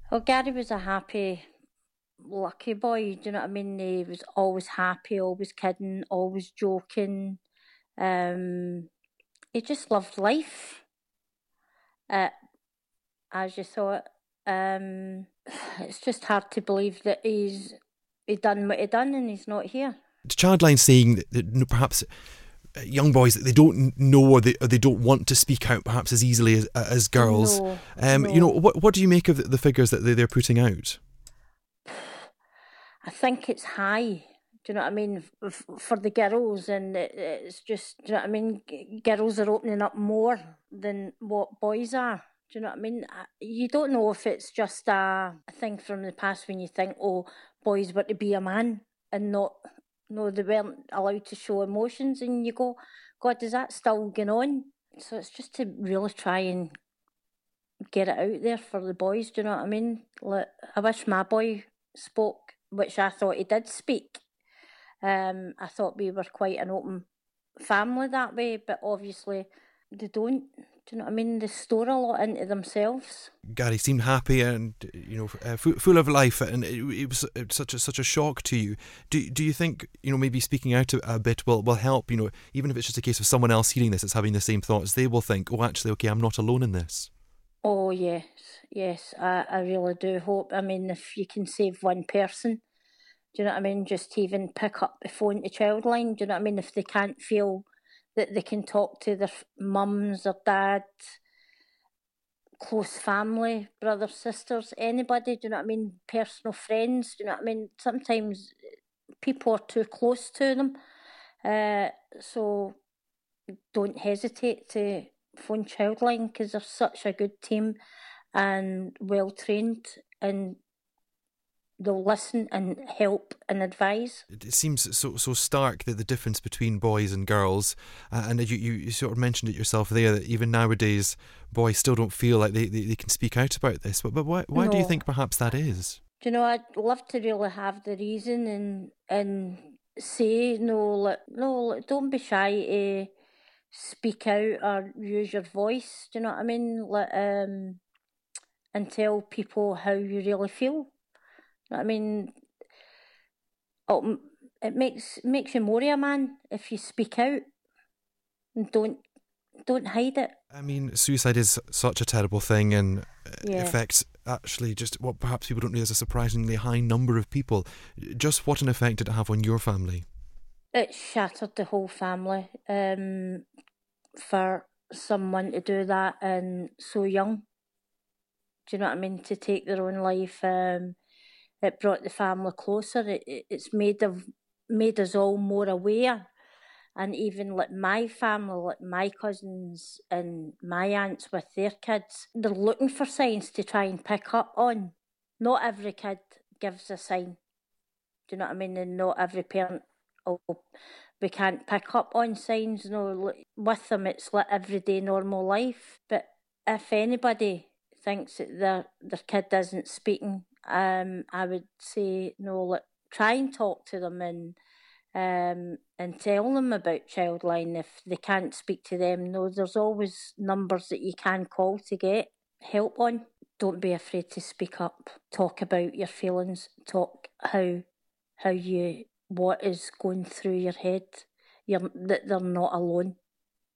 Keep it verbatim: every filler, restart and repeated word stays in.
Well, Gary was a happy, lucky boy, do you know what I mean? He was always happy, always kidding, always joking. Um, he just loved life, uh, as you thought. Um, it's just hard to believe that he's he done what he done and he's not here. Childline saying that, that perhaps young boys that they don't know or they, or they don't want to speak out perhaps as easily as, as girls. No, Um, you know, no. what what do you make of the, the figures that they, they're putting out? I think it's high. Do you know what I mean? F- for the girls, and it, it's just, do you know what I mean? G- girls are opening up more than what boys are. Do you know what I mean? I- You don't know if it's just a, a thing from the past when you think, oh, boys were to be a man and not, no, they weren't allowed to show emotions, and you go, God, is that still going on? So it's just to really try and get it out there for the boys. Do you know what I mean? Like, I wish my boy spoke, which I thought he did speak. Um, I thought we were quite an open family that way, but obviously they don't. Do you know what I mean? They store a lot into themselves. Gary seemed happy and you know uh, full, full of life, and it, it was such a such a shock to you. Do do you think you know maybe speaking out a, a bit will will help? You know, even if it's just a case of someone else hearing this, that's having the same thoughts, they will think, oh, actually, okay, I'm not alone in this. Oh yes, yes, I, I really do hope. I mean, if you can save one person, do you know what I mean? Just even pick up the phone to Childline. Do you know what I mean? If they can't feel that they can talk to their mums or dads, close family, brothers, sisters, anybody, do you know what I mean? Personal friends, do you know what I mean? Sometimes people are too close to them. Uh, so don't hesitate to phone Childline because they're such a good team and well trained, and they'll listen and help and advise. It seems so so stark that the difference between boys and girls, uh, and you, you you sort of mentioned it yourself there that even nowadays boys still don't feel like they, they, they can speak out about this. But but why why do you No. think perhaps that is? Do you know, I'd love to really have the reason and and say no, like, no, like, don't be shy to speak out or use your voice. Do you know what I mean? Like, um, and tell people how you really feel. I mean, oh, it makes makes you more of a man if you speak out and don't don't hide it. I mean, suicide is such a terrible thing, and it Yeah, affects actually just what perhaps people don't realise a surprisingly high number of people. Just what an effect did it have on your family? it shattered the whole family. Um, for someone to do that and so young. Do you know what I mean? To take their own life. Um, it brought the family closer. It, it, it's made of made us all more aware. And even like my family, like my cousins and my aunts with their kids, they're looking for signs to try and pick up on. Not every kid gives a sign. Do you know what I mean? And not every parent, oh, we can't pick up on signs. No, like, with them, it's like everyday normal life. But if anybody thinks that their their kid isn't speaking, um, I would say no. Like, try and talk to them and um and tell them about Childline if they can't speak to them. No, there's always numbers that you can call to get help on. Don't be afraid to speak up. Talk about your feelings. Talk how how you what is going through your head. You're that they're not alone.